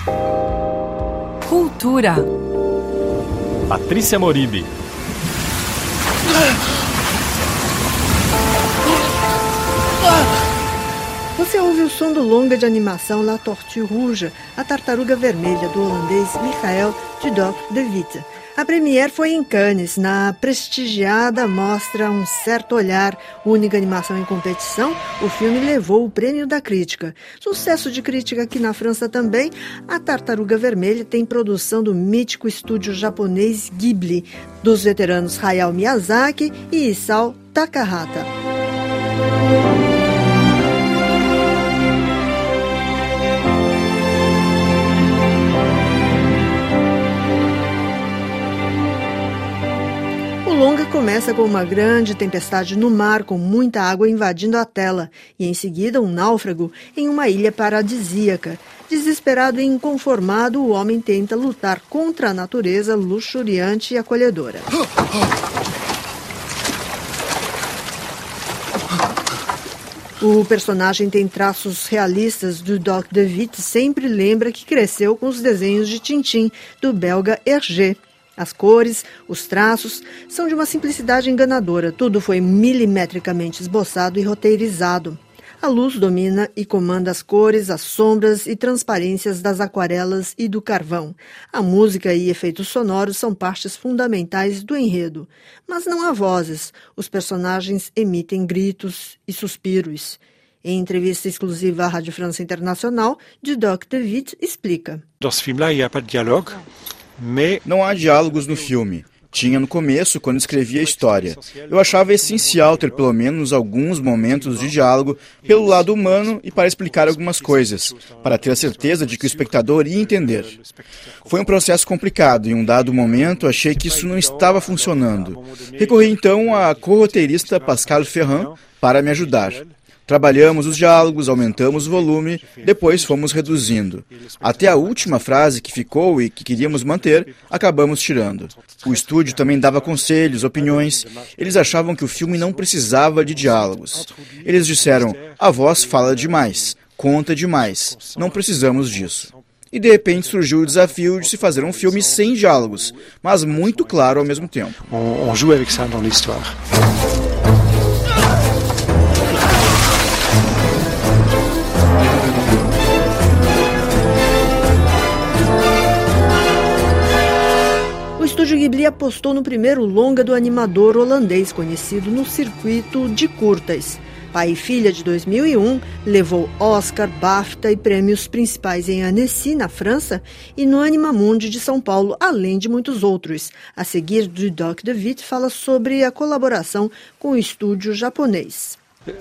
Cultura. Patrícia Moribe. Você ouve o som do longa de animação La Tortue Rouge, a tartaruga vermelha, do holandês Michael Dudok de Witte. A premiere foi em Cannes, na prestigiada mostra Um Certo Olhar, única animação em competição. O filme levou o prêmio da crítica. Sucesso de crítica aqui na França também. A Tartaruga Vermelha tem produção do mítico estúdio japonês Ghibli, dos veteranos Hayao Miyazaki e Isao Takahata. O longa começa com uma grande tempestade no mar, com muita água invadindo a tela, e em seguida um náufrago em uma ilha paradisíaca. Desesperado e inconformado, o homem tenta lutar contra a natureza luxuriante e acolhedora. O personagem tem traços realistas. Dudok de Witte sempre lembra que cresceu com os desenhos de Tintin, do belga Hergé. As cores, os traços, são de uma simplicidade enganadora. Tudo foi milimetricamente esboçado e roteirizado. A luz domina e comanda as cores, as sombras e transparências das aquarelas e do carvão. A música e efeitos sonoros são partes fundamentais do enredo. Mas não há vozes. Os personagens emitem gritos e suspiros. Em entrevista exclusiva à Rádio França Internacional, Dudok de Witte explica. Dans ce film-là, il n'y a pas de dialogue. Não há diálogos no filme. Tinha no começo, quando escrevia a história. Eu achava essencial ter pelo menos alguns momentos de diálogo pelo lado humano e para explicar algumas coisas, para ter a certeza de que o espectador ia entender. Foi um processo complicado e em um dado momento achei que isso não estava funcionando. Recorri então à co-roteirista Pascal Ferrand para me ajudar. Trabalhamos os diálogos, aumentamos o volume, depois fomos reduzindo. Até a última frase que ficou e que queríamos manter, acabamos tirando. O estúdio também dava conselhos, opiniões. Eles achavam que o filme não precisava de diálogos. Eles disseram, a voz fala demais, conta demais, não precisamos disso. E de repente surgiu o desafio de se fazer um filme sem diálogos, mas muito claro ao mesmo tempo. On joue avec ça dans l'histoire. O estúdio Ghibli apostou no primeiro longa do animador holandês, conhecido no circuito de curtas. Pai e Filha, de 2001, levou Oscar, BAFTA e prêmios principais em Annecy, na França, e no Animamundi de São Paulo, além de muitos outros. A seguir, Dudok de Witte fala sobre a colaboração com o estúdio japonês.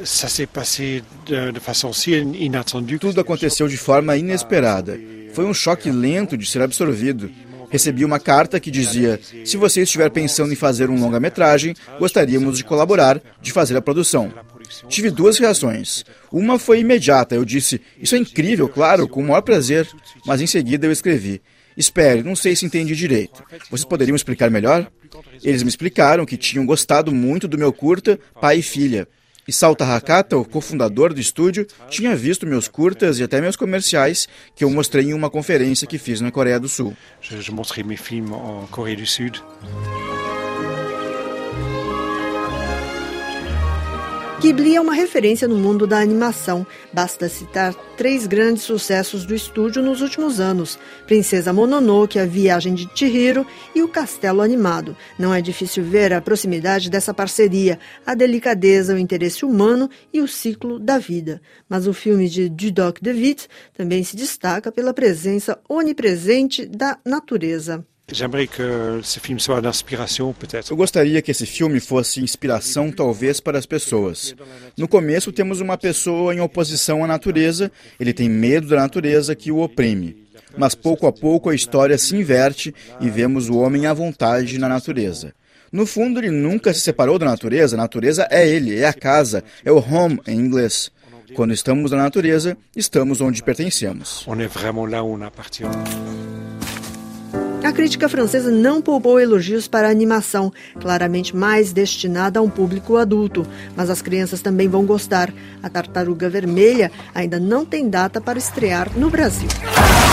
Tudo aconteceu de forma inesperada. Foi um choque lento de ser absorvido. Recebi uma carta que dizia, se você estiver pensando em fazer um longa-metragem, gostaríamos de colaborar, de fazer a produção. Tive duas reações. Uma foi imediata, eu disse, isso é incrível, claro, com o maior prazer. Mas em seguida eu escrevi, espere, não sei se entendi direito. Vocês poderiam explicar melhor? Eles me explicaram que tinham gostado muito do meu curta, Pai e Filha. Isao Takahata, o cofundador do estúdio, tinha visto meus curtas e até meus comerciais que eu mostrei em uma conferência que fiz na Coreia do Sul. Je montrais mes films en Corée du Sud. Ghibli é uma referência no mundo da animação. Basta citar 3 grandes sucessos do estúdio nos últimos anos: Princesa Mononoke, A Viagem de Chihiro e O Castelo Animado. Não é difícil ver a proximidade dessa parceria, a delicadeza, o interesse humano e o ciclo da vida. Mas o filme de Dudok de Witte também se destaca pela presença onipresente da natureza. Eu gostaria que esse filme fosse inspiração, talvez, para as pessoas. No começo, temos uma pessoa em oposição à natureza, ele tem medo da natureza que o oprime. Mas, pouco a pouco, a história se inverte e vemos o homem à vontade na natureza. No fundo, ele nunca se separou da natureza, a natureza é ele, é a casa, é o home em inglês. Quando estamos na natureza, estamos onde pertencemos. On est vraiment là où on appartient. A crítica francesa não poupou elogios para a animação, claramente mais destinada a um público adulto. Mas as crianças também vão gostar. A Tartaruga Vermelha ainda não tem data para estrear no Brasil.